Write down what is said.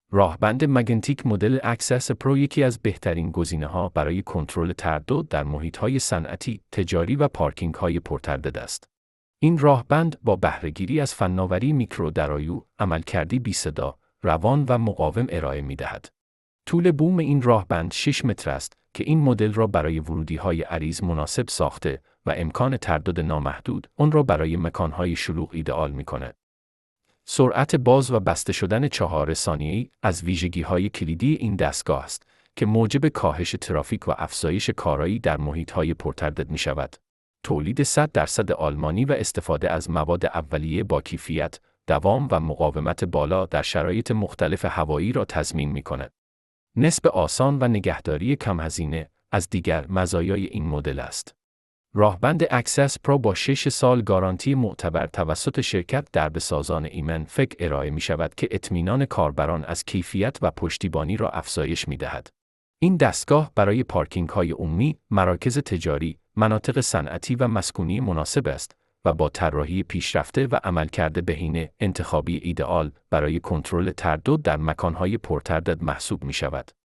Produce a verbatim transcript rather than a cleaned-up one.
راهبند مگنتیک مدل اکسس پرو یکی از بهترین گزینه‌ها برای کنترل تردد در محیط‌های صنعتی، تجاری و پارکینگ‌های پرتردد است. این راهبند با بهره‌گیری از فناوری میکرو درایو، عملکردی بی‌صدا، روان و مقاوم ارائه می‌دهد. طول بوم این راهبند شش متر است که این مدل را برای ورودی‌های عریض مناسب ساخته و امکان تردد نامحدود آن را برای مکان‌های شلوغ ایدئال می‌کند. سرعت باز و بسته شدن چهار ثانیه‌ای از ویژگی‌های کلیدی این دستگاه است که موجب کاهش ترافیک و افزایش کارایی در محیط‌های پرتردد می‌شود. تولید صد درصد آلمانی و استفاده از مواد اولیه با کیفیت، دوام و مقاومت بالا در شرایط مختلف هوایی را تضمین می‌کند. نصب آسان و نگهداری کم هزینه از دیگر مزایای این مدل است. راهبند اکسس پرو با شش سال گارانتی معتبر توسط شرکت دربسازان ایمن فک ارائه می شود که اطمینان کاربران از کیفیت و پشتیبانی را افزایش می دهد. این دستگاه برای پارکینگ های عمومی، مراکز تجاری، مناطق صنعتی و مسکونی مناسب است و با طراحی پیشرفته و عملکرد بهینه انتخابی ایدئال برای کنترل تردد در مکانهای پرتردد محسوب می شود.